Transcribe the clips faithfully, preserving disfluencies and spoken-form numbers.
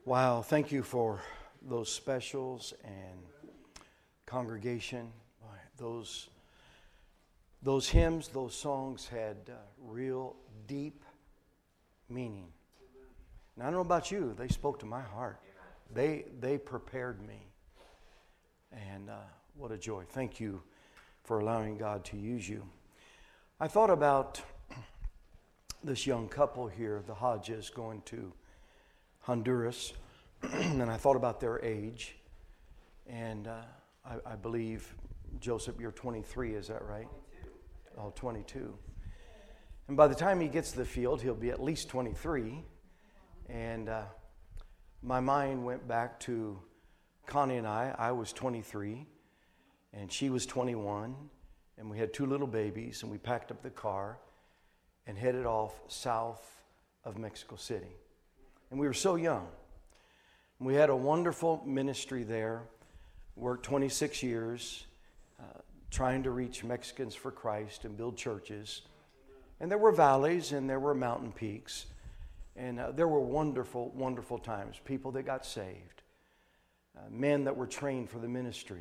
Wow, thank you for those specials and congregation. Those, those hymns, those songs had uh, real deep meaning. Now, I don't know about you, they spoke to my heart. They, they prepared me. And uh, what a joy. Thank you for allowing God to use you. I thought about this young couple here, the Hodges, going to Honduras, and I thought about their age, and uh, I, I believe, Joseph, you're twenty-three, is that right? twenty-two. Oh, twenty-two. And by the time he gets to the field, he'll be at least twenty-three, and uh, my mind went back to Connie and I. I was twenty-three, and she was twenty-one, and we had two little babies, and we packed up the car and headed off south of Mexico City. And we were so young. We had a wonderful ministry there, worked twenty-six years, uh, trying to reach Mexicans for Christ and build churches. And there were valleys and there were mountain peaks. And uh, there were wonderful, wonderful times. People that got saved. Uh, men that were trained for the ministry.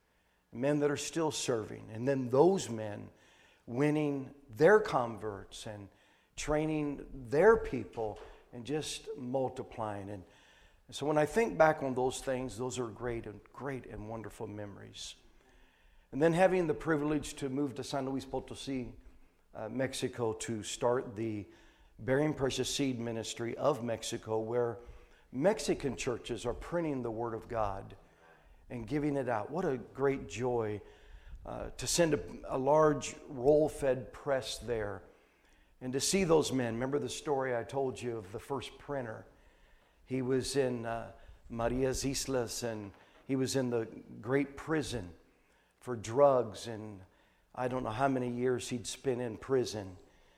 Men that are still serving. And then those men winning their converts and training their people and just multiplying. And so when I think back on those things, those are great and great and wonderful memories. And then having the privilege to move to San Luis Potosí, uh, Mexico, to start the Bearing Precious Seed Ministry of Mexico, where Mexican churches are printing the Word of God and giving it out. What a great joy uh, to send a, a large roll-fed press there. And to see those men, remember the story I told you of the first printer. He was in uh, Maria's Islas, and he was in the great prison for drugs, and I don't know how many years he'd spent in prison.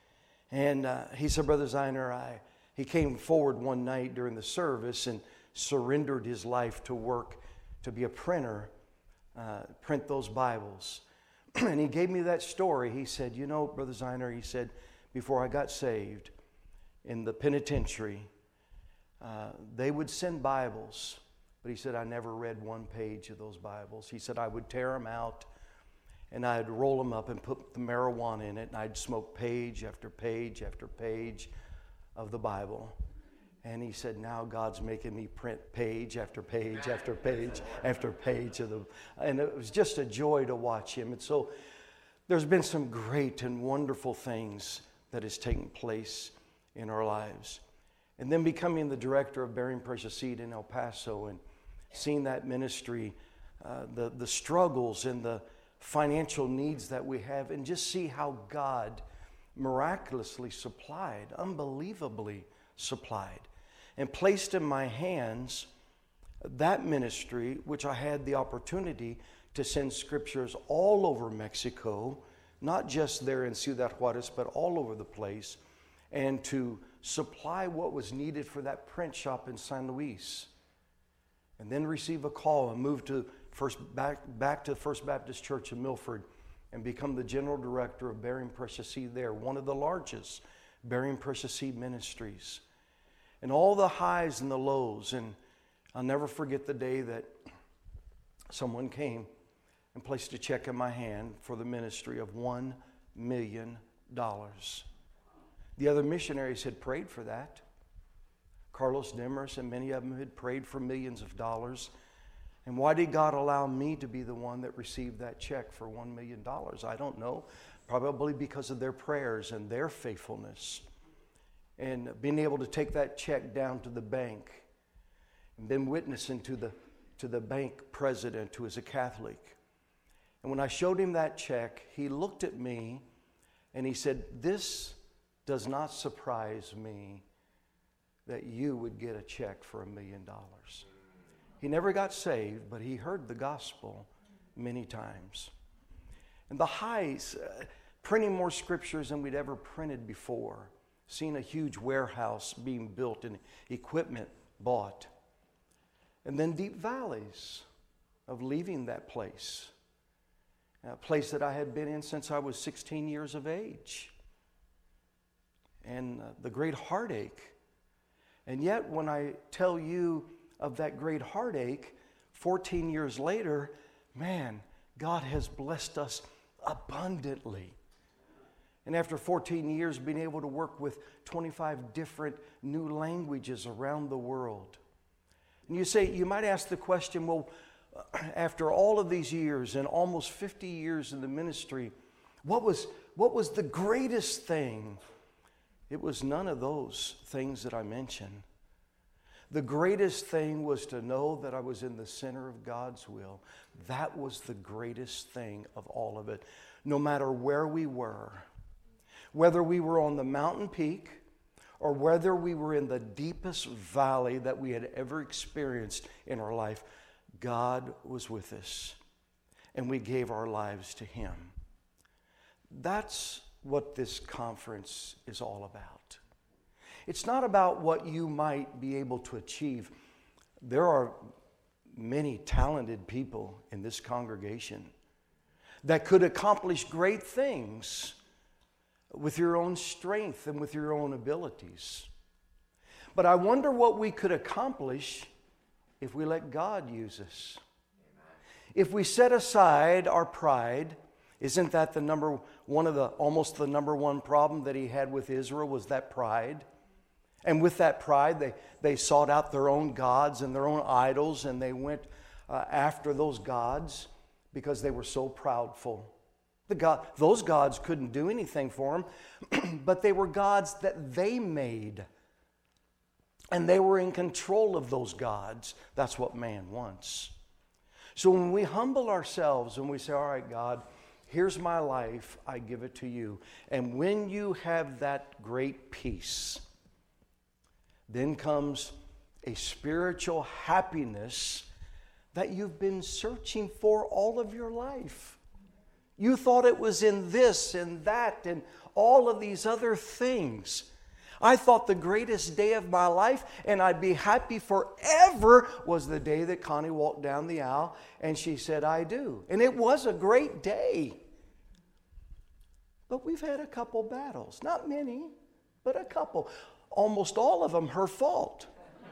And uh, he said, Brother Zeiner, I, he came forward one night during the service and surrendered his life to work, to be a printer, uh, print those Bibles. And he gave me that story. He said, you know, Brother Zeiner, he said, before I got saved in the penitentiary, uh, they would send Bibles, but he said, I never read one page of those Bibles. He said, I would tear them out and I'd roll them up and put the marijuana in it, and I'd smoke page after page after page of the Bible. And he said, now God's making me print page after page after page after page of the, and it was just a joy to watch him. And so there's been some great and wonderful things that has taken place in our lives. And then becoming the director of Bearing Precious Seed in El Paso and seeing that ministry, uh, the, the struggles and the financial needs that we have, and just see how God miraculously supplied, unbelievably supplied, and placed in my hands that ministry, which I had the opportunity to send scriptures all over Mexico, not just there in Ciudad Juarez, but all over the place, and to supply what was needed for that print shop in San Luis. And then receive a call and move to first back, back to First Baptist Church in Milford and become the general director of Bearing Precious Seed there, one of the largest Bearing Precious Seed ministries. And all the highs and the lows. And I'll never forget the day that someone came and placed a check in my hand for the ministry of one million dollars. The other missionaries had prayed for that. Carlos Demers and many of them had prayed for millions of dollars. And why did God allow me to be the one that received that check for one million dollars? I don't know. Probably because of their prayers and their faithfulness. And being able to take that check down to the bank and been witnessing to the, to the bank president who is a Catholic. And when I showed him that check, he looked at me and he said, this does not surprise me that you would get a check for a million dollars. He never got saved, but he heard the gospel many times. And the highs, uh, printing more scriptures than we'd ever printed before, seeing a huge warehouse being built and equipment bought. And then deep valleys of leaving that place, a place that I had been in since I was sixteen years of age. And uh, the great heartache And yet when I tell you of that great heartache, fourteen years later, man, God has blessed us abundantly. And after fourteen years, being able to work with twenty-five different new languages around the world. And you say, you might ask the question, well, after all of these years and almost fifty years in the ministry, what was, what was the greatest thing? It was none of those things that I mentioned. The greatest thing was to know that I was in the center of God's will. That was the greatest thing of all of it. No matter where we were, whether we were on the mountain peak or whether we were in the deepest valley that we had ever experienced in our life, God was with us, and we gave our lives to Him. That's what this conference is all about. It's not about what you might be able to achieve. There are many talented people in this congregation that could accomplish great things with your own strength and with your own abilities. But I wonder what we could accomplish if we let God use us. If we set aside our pride. Isn't that the number one of the almost the number one problem that He had with Israel, was that pride? And with that pride, they, they sought out their own gods and their own idols, and they went uh, after those gods because they were so proudful. The God, those gods couldn't do anything for them, but they were gods that they made. And they were in control of those gods. That's what man wants. So when we humble ourselves and we say, all right, God, here's my life, I give it to you. And when you have that great peace, then comes a spiritual happiness that you've been searching for all of your life. You thought it was in this and that and all of these other things. I thought the greatest day of my life, and I'd be happy forever, was the day that Connie walked down the aisle and she said, I do. And it was a great day. But we've had a couple battles. Not many, but a couple. Almost all of them her fault.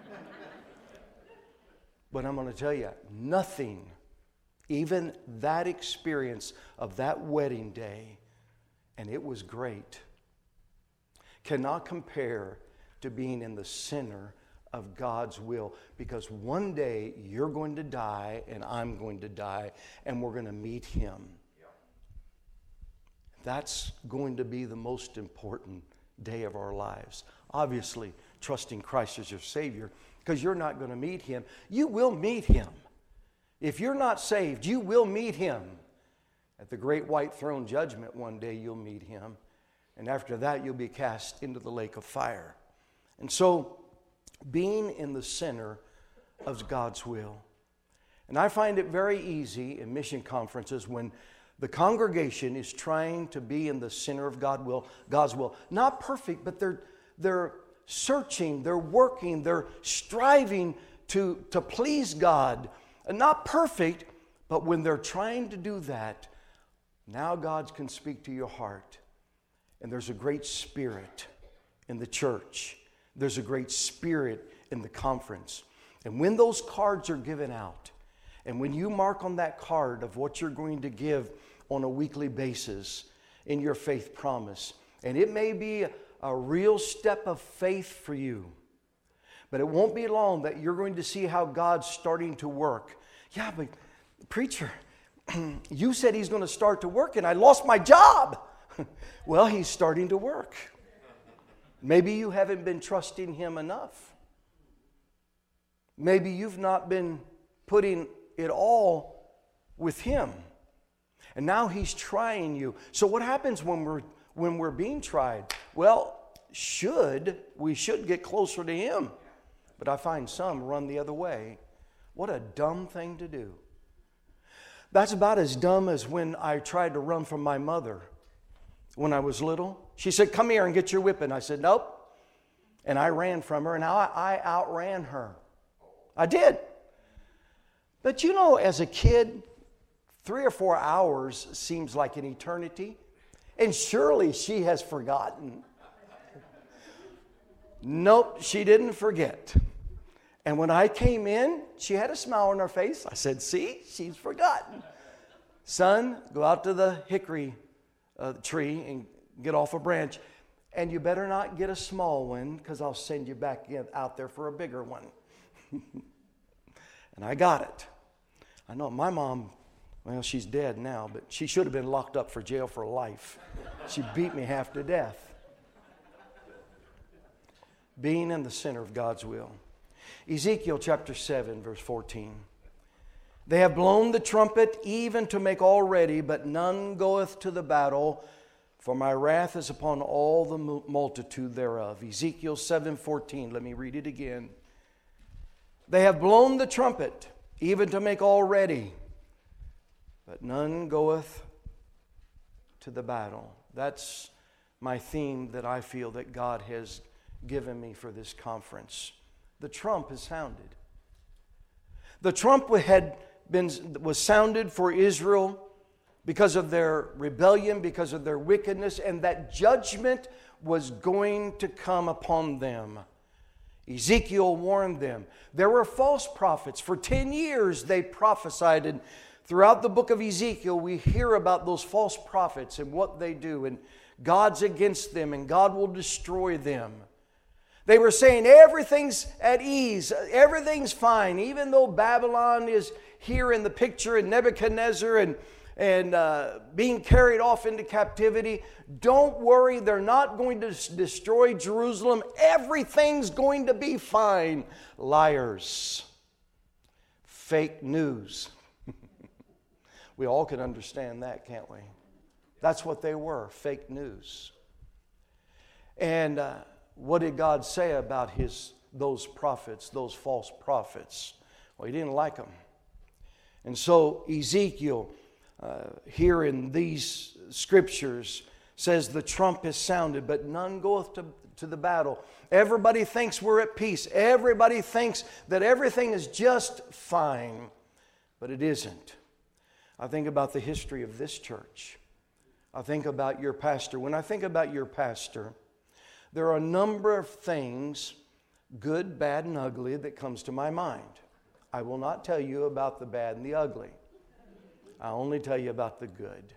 But I'm going to tell you, nothing, even that experience of that wedding day, and it was great, cannot compare to being in the center of God's will. Because one day you're going to die and I'm going to die, and we're going to meet Him. That's going to be the most important day of our lives. Obviously, trusting Christ as your Savior, because you're not going to meet Him. You will meet Him. If you're not saved, you will meet Him. At the great white throne judgment, one day you'll meet Him. And after that, you'll be cast into the lake of fire. And so, being in the center of God's will. And I find it very easy in mission conferences when the congregation is trying to be in the center of God will, God's will. Not perfect, but they're, they're searching, they're working, they're striving to, to please God. And not perfect, but when they're trying to do that, now God can speak to your heart. And there's a great spirit in the church. There's a great spirit in the conference. And when those cards are given out, and when you mark on that card of what you're going to give on a weekly basis in your faith promise, and it may be a, a real step of faith for you, but it won't be long that you're going to see how God's starting to work. Yeah, but preacher, you said He's going to start to work and I lost my job. Well, He's starting to work. Maybe you haven't been trusting Him enough. Maybe you've not been putting it all with Him. And now He's trying you. So what happens when we're when we're being tried? Well, should we should get closer to Him. But I find some run the other way. What a dumb thing to do. That's about as dumb as when I tried to run from my mother. When I was little, she said, come here and get your whipping. I said, nope. And I ran from her, and I, I outran her. I did. But you know, as a kid, three or four hours seems like an eternity. And surely she has forgotten. Nope, she didn't forget. And when I came in, she had a smile on her face. I said, see, she's forgotten. Son, go out to the hickory uh, tree and get off a branch. And you better not get a small one, because I'll send you back in, out there for a bigger one. And I got it. I know my mom, well, she's dead now, but she should have been locked up for jail for life. She beat me half to death. Being in the center of God's will. Ezekiel chapter seven, verse fourteen. They have blown the trumpet even to make all ready, but none goeth to the battle, for my wrath is upon all the multitude thereof. Ezekiel seven fourteen, let me read it again. They have blown the trumpet even to make all ready, but none goeth to the battle. That's my theme that I feel that God has given me for this conference. The trump is sounded. The trump had been was sounded for Israel because of their rebellion, because of their wickedness, and that judgment was going to come upon them. Ezekiel warned them. There were false prophets. For ten years they prophesied, and throughout the book of Ezekiel we hear about those false prophets and what they do, and God's against them and God will destroy them. They were saying everything's at ease, everything's fine, even though Babylon is here in the picture and Nebuchadnezzar and, and uh, being carried off into captivity. Don't worry, they're not going to destroy Jerusalem. Everything's going to be fine. Liars. Fake news. We all can understand that, can't we? That's what they were, fake news. And uh, what did God say about his those prophets, those false prophets? Well, he didn't like them. And so Ezekiel, uh, here in these scriptures, says the trump is sounded, but none goeth to, to the battle. Everybody thinks we're at peace. Everybody thinks that everything is just fine, but it isn't. I think about the history of this church. I think about your pastor. When I think about your pastor, there are a number of things, good, bad, and ugly, that comes to my mind. I will not tell you about the bad and the ugly. I'll only tell you about the good.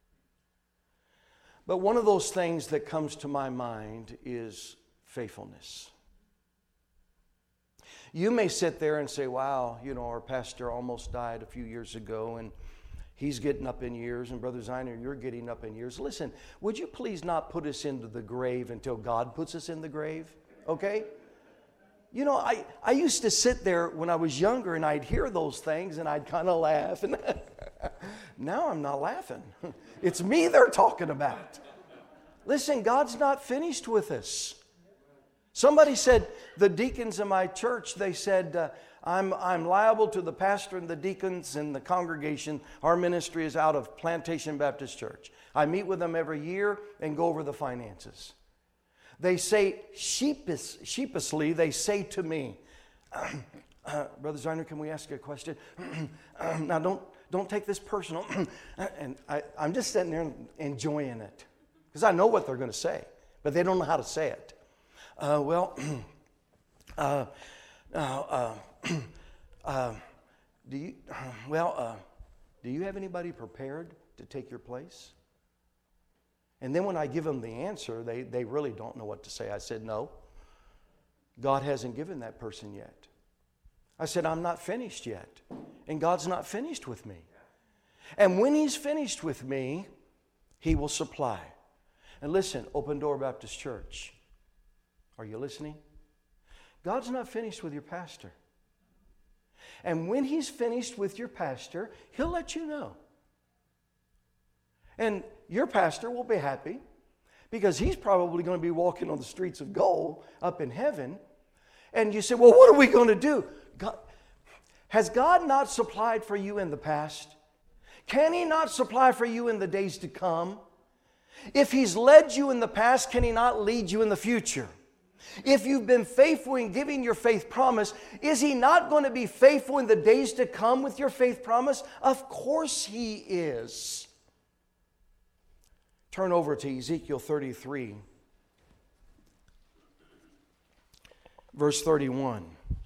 But one of those things that comes to my mind is faithfulness. You may sit there and say, wow, you know, our pastor almost died a few years ago, and he's getting up in years, and Brother Zeiner, you're getting up in years. Listen, would you please not put us into the grave until God puts us in the grave? Okay? You know, I, I used to sit there when I was younger, and I'd hear those things, and I'd kind of laugh. And now I'm not laughing. It's me they're talking about. Listen, God's not finished with us. Somebody said, the deacons in my church, they said, uh, I'm, I'm liable to the pastor and the deacons and the congregation. Our ministry is out of Plantation Baptist Church. I meet with them every year and go over the finances. They say, sheepish, sheepishly, they say to me, uh, Brother Zeiner, can we ask you a question? Now, don't, don't take this personal. And I, I'm just sitting there enjoying it. Because I know what they're going to say, but they don't know how to say it. Uh, well, uh, uh, uh, uh, do you, well, uh, do you have anybody prepared to take your place? And then when I give them the answer, they, they really don't know what to say. I said, no, God hasn't given that person yet. I said, I'm not finished yet. And God's not finished with me. And when He's finished with me, He will supply. And listen, Open Door Baptist Church, are you listening? God's not finished with your pastor. And when He's finished with your pastor, He'll let you know. And your pastor will be happy because he's probably going to be walking on the streets of gold up in heaven. And you say, well, what are we going to do? God, has God not supplied for you in the past? Can He not supply for you in the days to come? If He's led you in the past, can He not lead you in the future? If you've been faithful in giving your faith promise, is He not going to be faithful in the days to come with your faith promise? Of course He is. Turn over to Ezekiel thirty-three. verse thirty-one.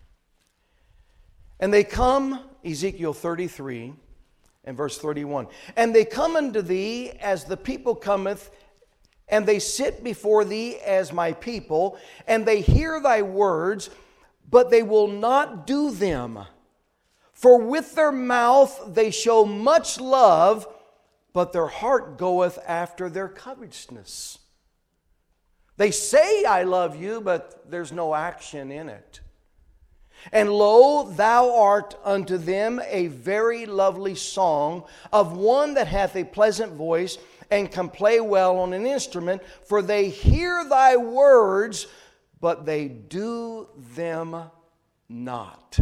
And they come, Ezekiel thirty-three and verse thirty-one. And they come unto thee as the people cometh, and they sit before thee as my people, and they hear thy words, but they will not do them. For with their mouth they show much love, but their heart goeth after their covetousness. They say, I love you, but there's no action in it. And lo, thou art unto them a very lovely song of one that hath a pleasant voice and can play well on an instrument, for they hear thy words, but they do them not.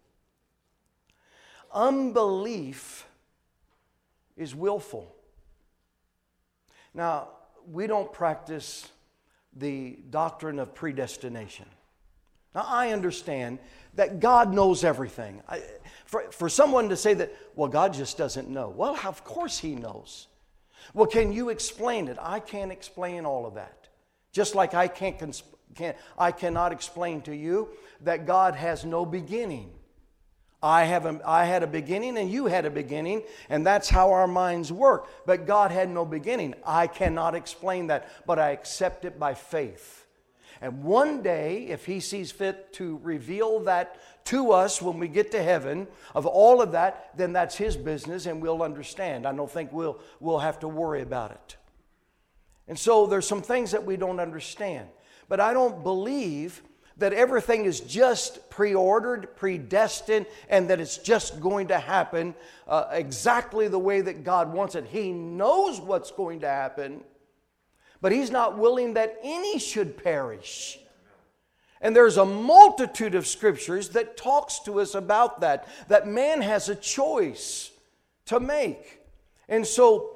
Unbelief is willful. Now, we don't practice the doctrine of predestination. Now, I understand that God knows everything. I, for, for someone to say that, well, God just doesn't know. Well, of course He knows. Well, can you explain it? I can't explain all of that. Just like I can't, can't I cannot explain to you that God has no beginning. I have a, I had a beginning and you had a beginning, and that's how our minds work. But God had no beginning. I cannot explain that, but I accept it by faith. And one day, if He sees fit to reveal that to us when we get to heaven, of all of that, then that's His business and we'll understand. I don't think we'll, we'll have to worry about it. And so there's some things that we don't understand. But I don't believe that everything is just preordered, predestined, and that it's just going to happen uh, exactly the way that God wants it. He knows what's going to happen, but He's not willing that any should perish. And there's a multitude of scriptures that talks to us about that, that man has a choice to make. And so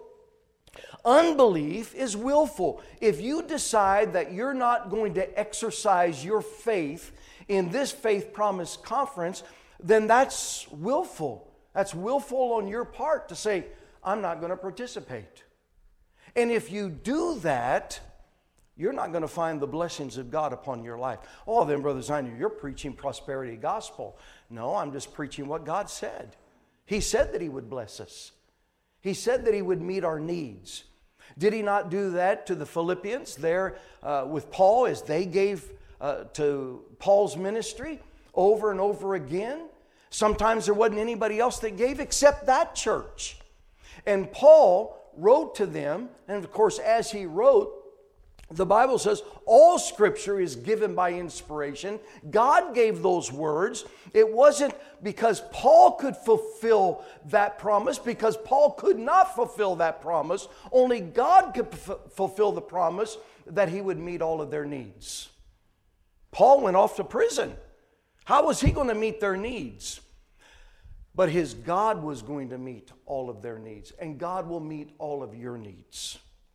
unbelief is willful. If you decide that you're not going to exercise your faith in this Faith Promise Conference, then that's willful. That's willful on your part to say, I'm not going to participate. And if you do that, you're not going to find the blessings of God upon your life. Oh, then, Brother Ziner, you're preaching prosperity gospel. No, I'm just preaching what God said. He said that He would bless us. He said that He would meet our needs. Did He not do that to the Philippians there uh, with Paul as they gave uh, to Paul's ministry over and over again? Sometimes there wasn't anybody else that gave except that church. And Paul wrote to them, and of course as he wrote, the Bible says all Scripture is given by inspiration. God gave those words. It wasn't because Paul could fulfill that promise, because Paul could not fulfill that promise. Only God could f- fulfill the promise that He would meet all of their needs. Paul went off to prison. How was he going to meet their needs? But his God was going to meet all of their needs, and God will meet all of your needs.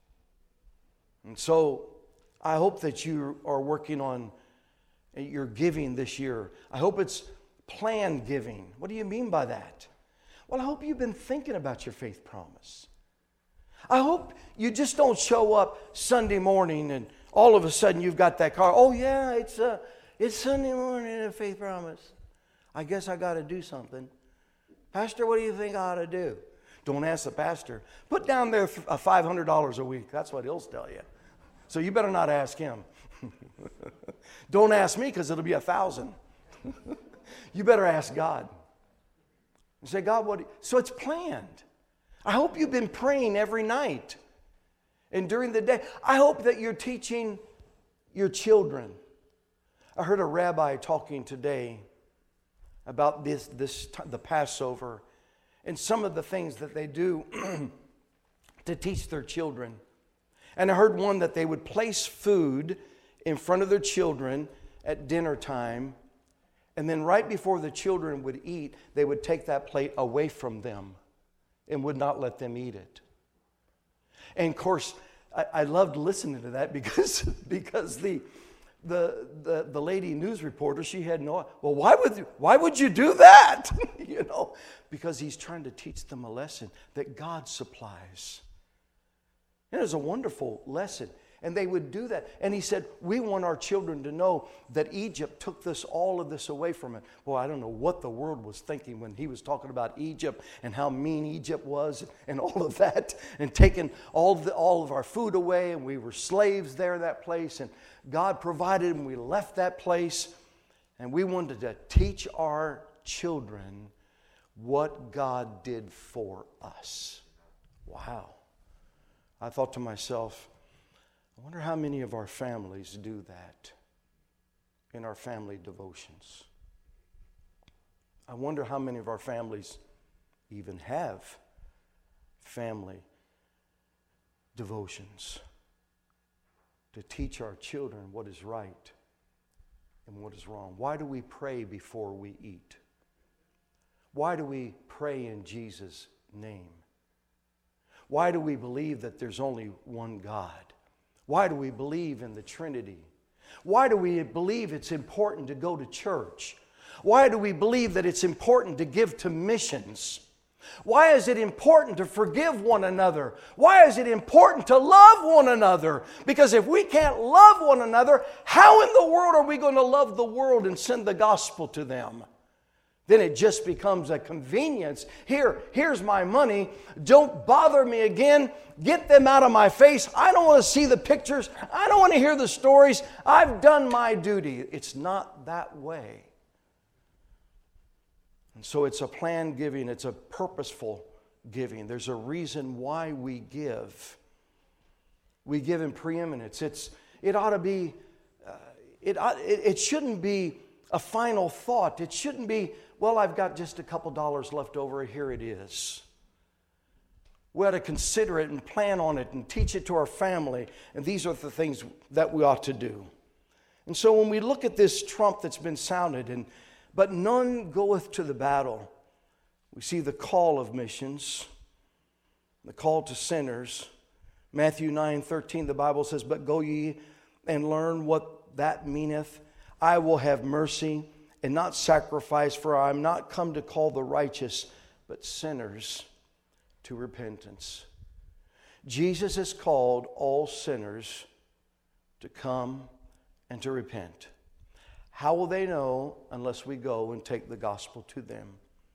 And so I hope that you are working on your giving this year. I hope it's planned giving. What do you mean by that? Well, I hope you've been thinking about your faith promise. I hope you just don't show up Sunday morning and all of a sudden you've got that car. Oh yeah, it's uh, it's Sunday morning and a faith promise. I guess I got to do something. Pastor, what do you think I ought to do? Don't ask the pastor. Put down there five hundred dollars a week. That's what he'll tell you. So you better not ask him. Don't ask me, because it'll be a thousand. You better ask God. And say, God, what? So it's planned. I hope you've been praying every night and during the day. I hope that you're teaching your children. I heard a rabbi talking today about this, this the Passover and some of the things that they do to teach their children. And I heard one that they would place food in front of their children at dinner time, and then right before the children would eat, they would take that plate away from them and would not let them eat it. And of course, I, I loved listening to that because, because the, the, the, the lady news reporter, she had no, well, why would, you, why would you do that? You know, because he's trying to teach them a lesson that God supplies. It is a wonderful lesson. And they would do that. And he said, we want our children to know that Egypt took this, all of this away from it. Well, I don't know what the world was thinking when he was talking about Egypt and how mean Egypt was and all of that, and taking all of, the, all of our food away, and we were slaves there in that place, and God provided, and we left that place, and we wanted to teach our children what God did for us. Wow. I thought to myself, I wonder how many of our families do that in our family devotions. I wonder how many of our families even have family devotions to teach our children what is right and what is wrong. Why do we pray before we eat? Why do we pray in Jesus' name? Why do we believe that there's only one God? Why do we believe in the Trinity? Why do we believe it's important to go to church? Why do we believe that it's important to give to missions? Why is it important to forgive one another? Why is it important to love one another? Because if we can't love one another, how in the world are we going to love the world and send the gospel to them? Then it just becomes a convenience. Here, here's my money. Don't bother me again. Get them out of my face. I don't want to see the pictures. I don't want to hear the stories. I've done my duty. It's not that way. And so it's a planned giving. It's a purposeful giving. There's a reason why we give. We give in preeminence. It's, it ought to be, uh, it, ought, it, it shouldn't be a final thought. It shouldn't be, well, I've got just a couple dollars left over. Here it is. We ought to consider it and plan on it and teach it to our family. And these are the things that we ought to do. And so when we look at this trump that's been sounded, and but none goeth to the battle, we see the call of missions, the call to sinners. Matthew nine thirteen, the Bible says, but go ye and learn what that meaneth. I will have mercy and not sacrifice, for I am not come to call the righteous, but sinners to repentance. Jesus has called all sinners to come and to repent. How will they know unless we go and take the gospel to them?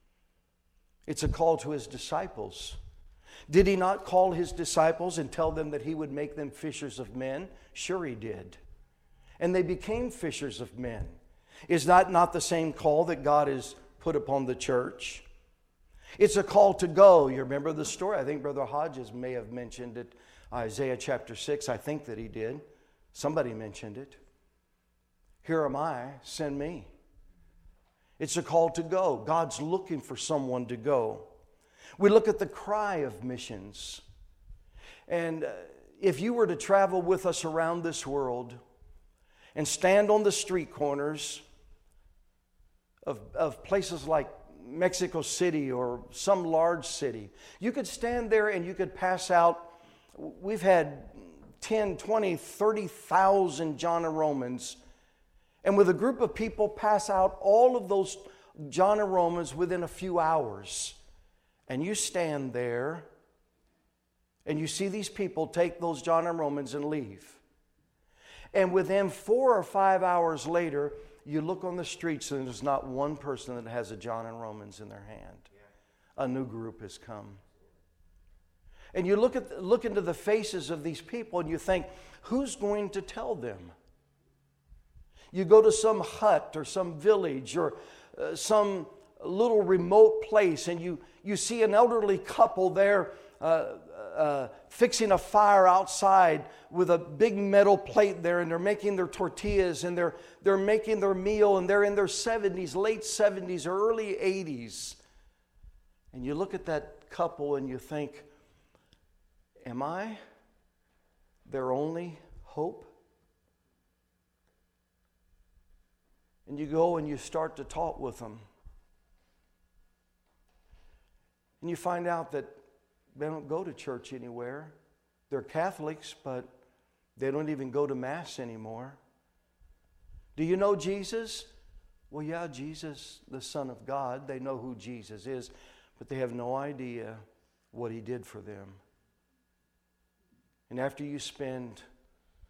It's a call to his disciples. Did he not call his disciples and tell them that he would make them fishers of men? Sure he did. And they became fishers of men. Is that not the same call that God has put upon the church? It's a call to go. You remember the story? I think Brother Hodges may have mentioned it. Isaiah chapter six, I think that he did. Somebody mentioned it. Here am I, send me. It's a call to go. God's looking for someone to go. We look at the cry of missions. And uh, if you were to travel with us around this world and stand on the street corners of, of places like Mexico City or some large city, you could stand there and you could pass out. We've had ten, twenty, thirty thousand John and Romans. And with a group of people pass out all of those John and Romans within a few hours. And you stand there and you see these people take those John and Romans and leave. And within four or five hours later, you look on the streets and there's not one person that has a John and Romans in their hand. A new group has come. And you look at look into the faces of these people and you think, who's going to tell them? You go to some hut or some village or uh, some little remote place and you, you see an elderly couple there uh, uh, fixing a fire outside with a big metal plate there, and they're making their tortillas and they're, they're making their meal, and they're in their seventies, late seventies or early eighties. And you look at that couple and you think, am I their only hope? And you go and you start to talk with them. And you find out that they don't go to church anywhere. They're Catholics, but they don't even go to Mass anymore. Do you know Jesus? Well, yeah, Jesus, the Son of God. They know who Jesus is, but they have no idea what he did for them. And after you spend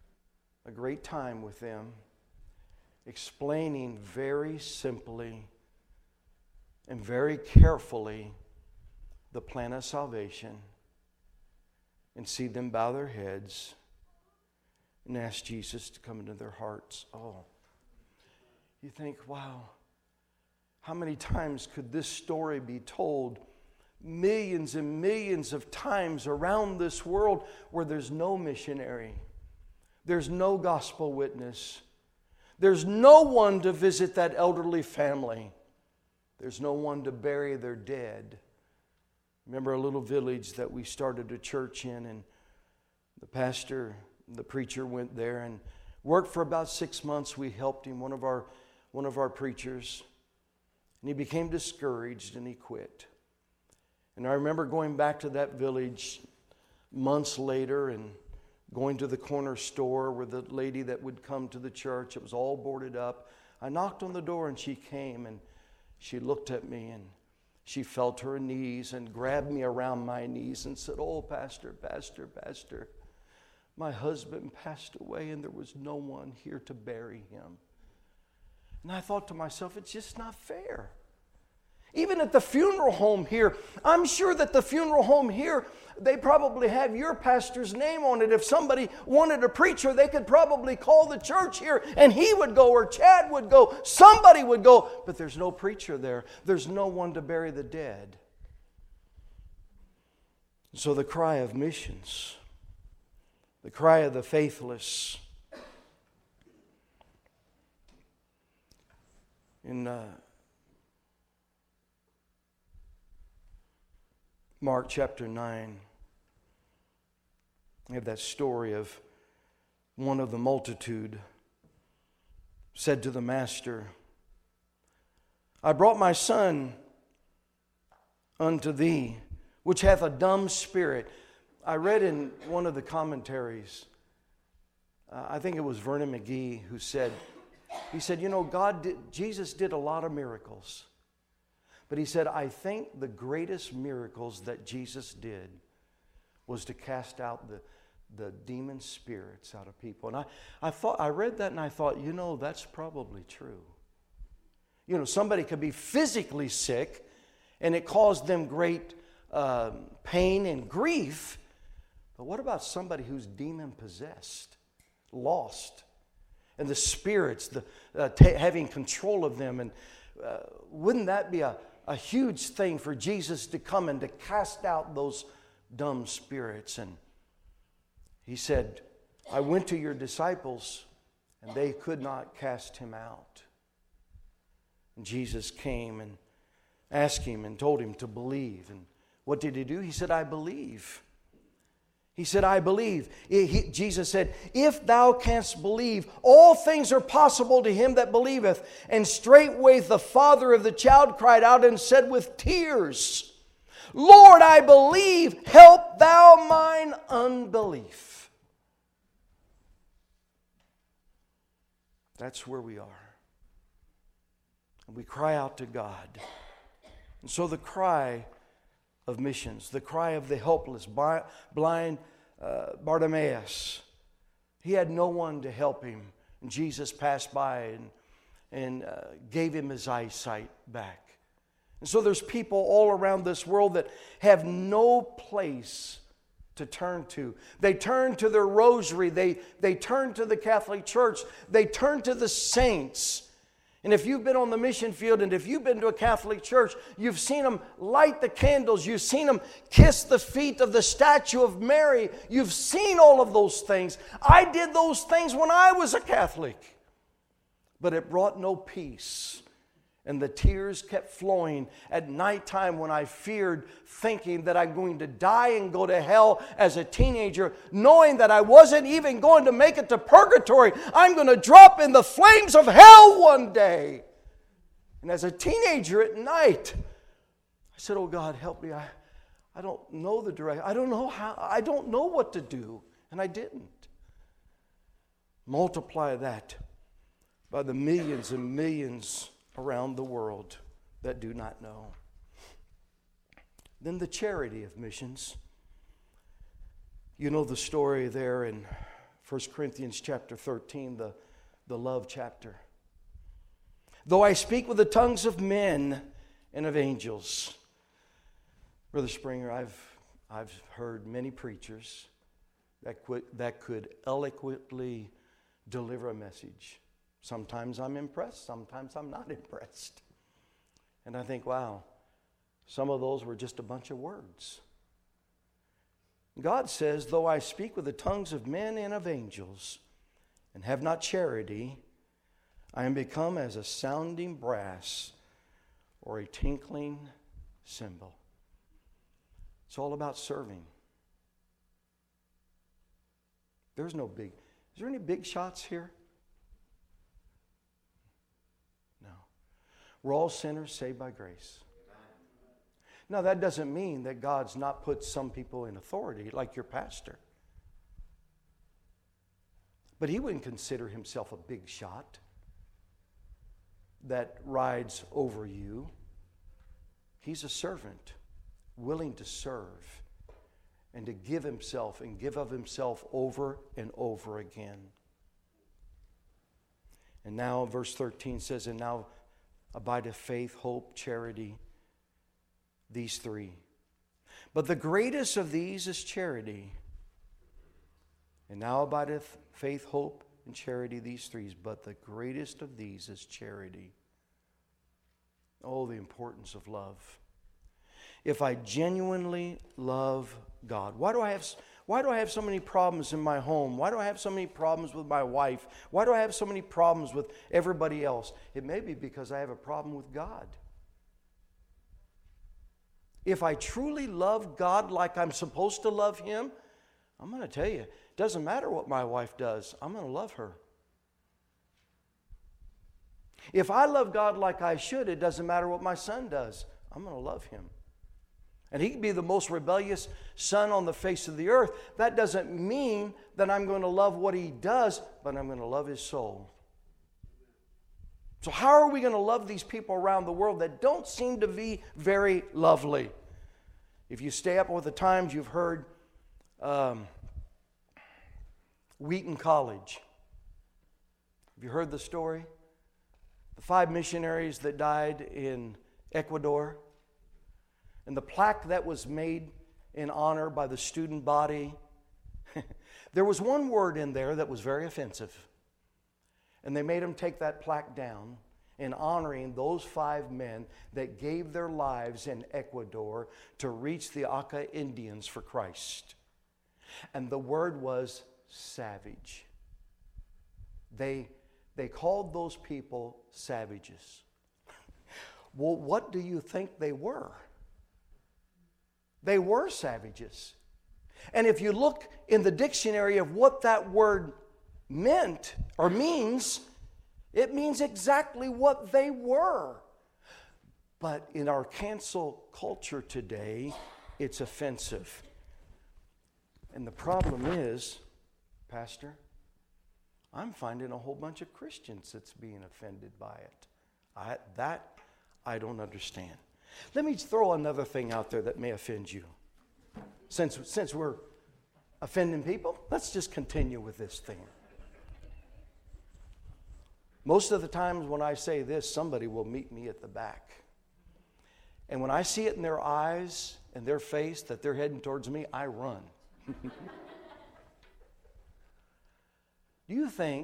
a great time with them, explaining very simply and very carefully the plan of salvation, and see them bow their heads and ask Jesus to come into their hearts. Oh, you think, wow, how many times could this story be told? Millions and millions of times around this world where there's no missionary, there's no gospel witness, there's no one to visit that elderly family, there's no one to bury their dead. Remember a little village that we started a church in, and the pastor, the preacher went there and worked for about six months. We helped him, one of our, one of our preachers, and he became discouraged and he quit. And I remember going back to that village months later and going to the corner store where the lady that would come to the church, it was all boarded up. I knocked on the door and she came and she looked at me and she felt her knees and grabbed me around my knees and said, "Oh, Pastor, Pastor, Pastor, my husband passed away and there was no one here to bury him." And I thought to myself, it's just not fair. Even at the funeral home here, I'm sure that the funeral home here, they probably have your pastor's name on it. If somebody wanted a preacher, they could probably call the church here and he would go, or Chad would go, somebody would go. But there's no preacher there. There's no one to bury the dead. So the cry of missions, the cry of the faithless, in uh, Mark chapter nine, we have that story of one of the multitude said to the master, "I brought my son unto thee, which hath a dumb spirit." I read in one of the commentaries, uh, I think it was Vernon McGee who said, he said, you know, God did, Jesus did a lot of miracles. But he said, I think the greatest miracles that Jesus did was to cast out the, the demon spirits out of people. And I, I thought, I read that and I thought, you know, that's probably true. You know, somebody could be physically sick and it caused them great uh, pain and grief. But what about somebody who's demon possessed, lost, and the spirits the, uh, t- having control of them? And uh, wouldn't that be a A huge thing for Jesus to come and to cast out those dumb spirits? And he said, I went to your disciples and they could not cast him out. And Jesus came and asked him and told him to believe. And what did he do? He said, I believe. He said, I believe. He, he, Jesus said, if thou canst believe, all things are possible to him that believeth. And straightway the father of the child cried out and said with tears, Lord, I believe, help thou mine unbelief. That's where we are. And we cry out to God. And so the cry of missions, the cry of the helpless, blind uh, Bartimaeus. He had no one to help him. And Jesus passed by and, and uh, gave him his eyesight back. And so there's people all around this world that have no place to turn to. They turn to their rosary. They, they turn to the Catholic Church. They turn to the saints. And if you've been on the mission field and if you've been to a Catholic church, you've seen them light the candles. You've seen them kiss the feet of the statue of Mary. You've seen all of those things. I did those things when I was a Catholic. But it brought no peace. And the tears kept flowing at nighttime when I feared, thinking that I'm going to die and go to hell as a teenager, knowing that I wasn't even going to make it to purgatory. I'm going to drop in the flames of hell one day. And as a teenager at night, I said, oh God, help me. I, I don't know the direction. I don't know how. I don't know what to do. And I didn't. Multiply that by the millions and millions around the world that do not know. Then the charity of missions. You know the story there in First Corinthians chapter thirteen, the, the love chapter. Though I speak with the tongues of men and of angels. Brother Springer, I've, I've heard many preachers that could, that could eloquently deliver a message. Sometimes I'm impressed, sometimes I'm not impressed. And I think, wow, some of those were just a bunch of words. God says, though I speak with the tongues of men and of angels and have not charity, I am become as a sounding brass or a tinkling cymbal. It's all about serving. There's no big, is there any big shots here? No. We're all sinners saved by grace. Now, that doesn't mean that God's not put some people in authority, like your pastor. But he wouldn't consider himself a big shot that rides over you. He's a servant, willing to serve and to give himself and give of himself over and over again. And now, verse thirteen says, and now abideth faith, hope, charity, these three. But the greatest of these is charity. And now abideth faith, hope, and charity, these three. But the greatest of these is charity. Oh, the importance of love. If I genuinely love God, why do I have, why do I have so many problems in my home? Why do I have so many problems with my wife? Why do I have so many problems with everybody else? It may be because I have a problem with God. If I truly love God like I'm supposed to love Him, I'm going to tell you, it doesn't matter what my wife does, I'm going to love her. If I love God like I should, it doesn't matter what my son does, I'm going to love him. And he can be the most rebellious son on the face of the earth. That doesn't mean that I'm going to love what he does, but I'm going to love his soul. So how are we going to love these people around the world that don't seem to be very lovely? If you stay up with the times, you've heard um, Wheaton College. Have you heard the story? The five missionaries that died in Ecuador. And the plaque that was made in honor by the student body. There was one word in there that was very offensive. And they made them take that plaque down in honoring those five men that gave their lives in Ecuador to reach the Auca Indians for Christ. And the word was savage. They, they called those people savages. Well, what do you think they were? They were savages. And if you look in the dictionary of what that word meant or means, it means exactly what they were. But in our cancel culture today, it's offensive. And the problem is, Pastor, I'm finding a whole bunch of Christians that's being offended by it. I, that I don't understand. Let me throw another thing out there that may offend you. Since, since we're offending people, let's just continue with this thing. Most of the times when I say this, somebody will meet me at the back. And when I see it in their eyes and their face that they're heading towards me, I run. Do you think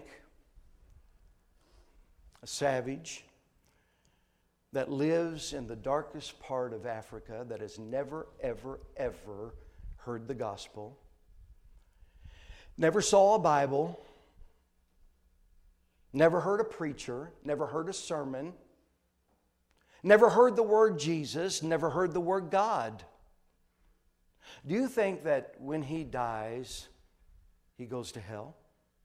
a savage that lives in the darkest part of Africa, that has never, ever, ever heard the gospel, never saw a Bible, never heard a preacher, never heard a sermon, never heard the word Jesus, never heard the word God, do you think that when he dies, he goes to hell?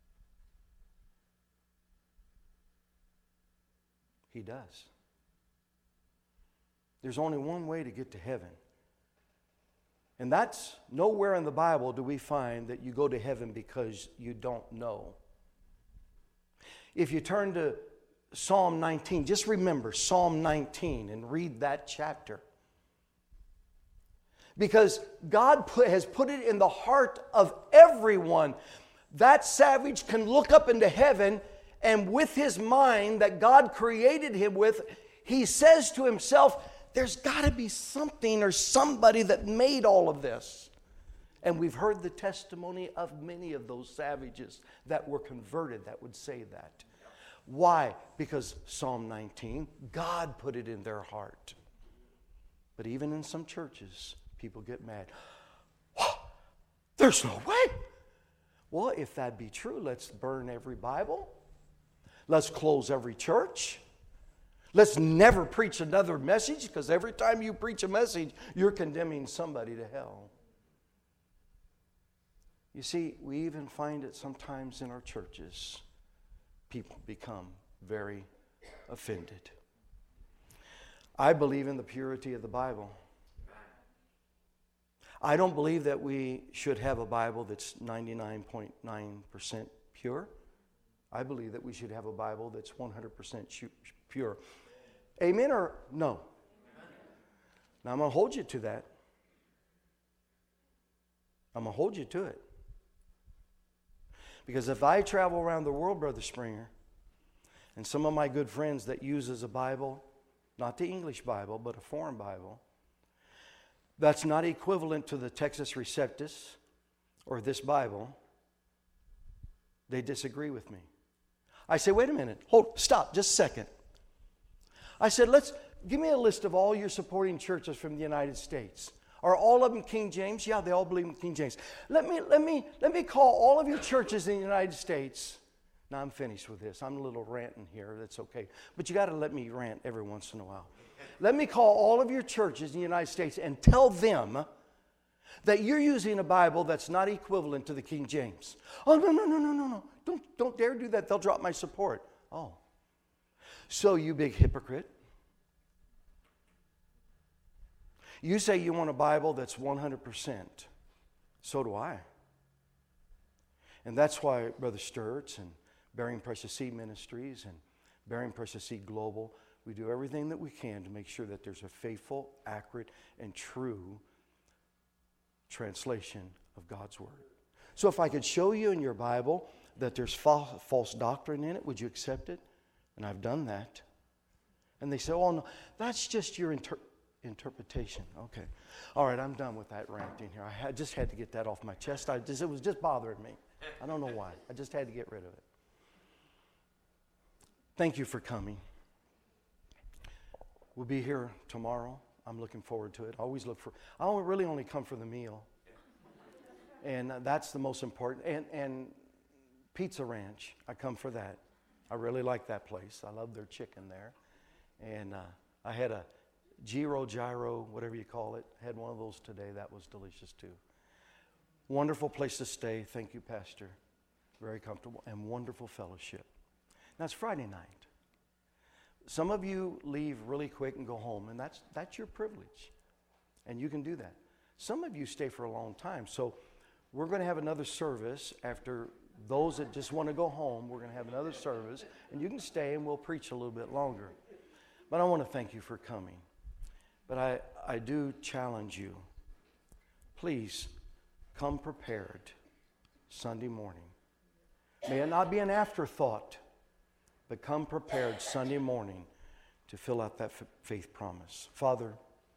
He does. There's only one way to get to heaven. And that's nowhere in the Bible do we find that you go to heaven because you don't know. If you turn to Psalm nineteen, just remember Psalm nineteen and read that chapter. Because God put, has put it in the heart of everyone. that savage can look up into heaven, and with his mind that God created him with, he says to himself, there's got to be something or somebody that made all of this. And we've heard the testimony of many of those savages that were converted that would say that. Why? Because Psalm nineteen, God put it in their heart. But even in some churches, people get mad. There's no way. Well, if that be true, let's burn every Bible. Let's close every church. Let's never preach another message, because every time you preach a message, you're condemning somebody to hell. You see, we even find it sometimes in our churches. People become very offended. I believe in the purity of the Bible. I don't believe that we should have a Bible that's ninety-nine point nine percent pure. I believe that we should have a Bible that's one hundred percent pure. Amen or no? Now I'm going to hold you to that. I'm going to hold you to it. Because if I travel around the world, Brother Springer, and some of my good friends that uses a Bible, not the English Bible, but a foreign Bible, that's not equivalent to the Textus Receptus or this Bible, they disagree with me. I say, wait a minute, hold, stop, just a second. I said, let's, give me a list of all your supporting churches from the United States. Are all of them King James? Yeah, they all believe in King James. Let me, let me, let me call all of your churches in the United States. Now I'm finished with this. I'm a little ranting here, that's okay. But you got to let me rant every once in a while. Let me call all of your churches in the United States and tell them that you're using a Bible that's not equivalent to the King James. Oh, no, no, no, no, no, no. Don't, don't dare do that. They'll drop my support. Oh. So you big hypocrite. You say you want a Bible that's one hundred percent. So do I. And that's why Brother Sturts and Bearing Precious Seed Ministries and Bearing Precious Seed Global, we do everything that we can to make sure that there's a faithful, accurate, and true translation of God's Word. So if I could show you in your Bible that there's fa- false doctrine in it, would you accept it? And I've done that. And they say, oh, no, that's just your inter- interpretation. Okay. All right, I'm done with that ranting here. I had, just had to get that off my chest. I just, it was just bothering me. I don't know why. I just had to get rid of it. Thank you for coming. We'll be here tomorrow. I'm looking forward to it. I always look for, I don't really only come for the meal. And uh, that's the most important. And, and Pizza Ranch, I come for that. I really like that place. I love their chicken there. And uh, I had a gyro, gyro, whatever you call it. I had one of those today. That was delicious too. Wonderful place to stay. Thank you, Pastor. Very comfortable and wonderful fellowship. Now it's Friday night. Some of you leave really quick and go home, and that's that's your privilege. And you can do that. Some of you stay for a long time. So we're going to have another service after those that just want to go home. We're going to have another service, and you can stay and we'll preach a little bit longer. But I want to thank you for coming. But I, I do challenge you. Please come prepared Sunday morning. May it not be an afterthought, but come prepared Sunday morning to fill out that f- faith promise. Father,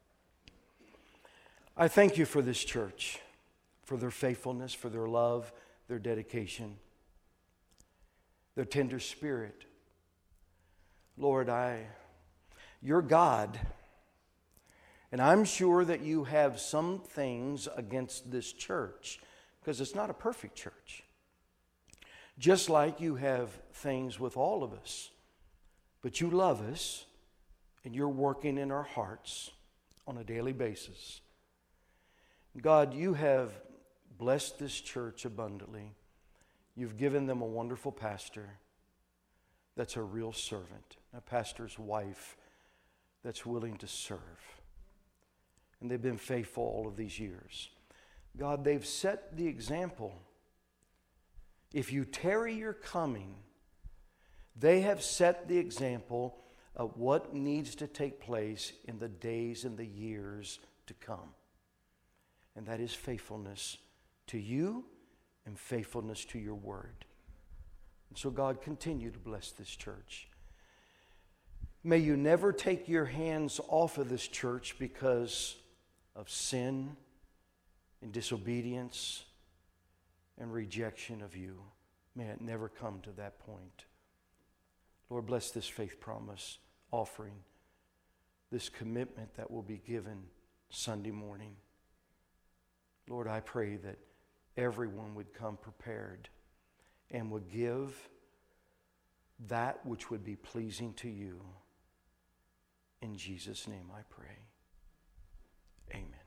I thank you for this church, for their faithfulness, for their love, their dedication, their tender spirit. Lord, I, you're God, and I'm sure that you have some things against this church because it's not a perfect church. Just like you have things with all of us. But you love us, and you're working in our hearts on a daily basis. God, you have blessed this church abundantly. You've given them a wonderful pastor that's a real servant, a pastor's wife that's willing to serve. And they've been faithful all of these years. God, they've set the example. If you tarry your coming, they have set the example of what needs to take place in the days and the years to come. And that is faithfulness to you and faithfulness to your word. And so, God, continue to bless this church. May you never take your hands off of this church because of sin and disobedience and rejection of you. May it never come to that point. Lord, bless this faith promise offering, this commitment that will be given Sunday morning. Lord, I pray that everyone would come prepared and would give that which would be pleasing to you. In Jesus' name I pray. Amen.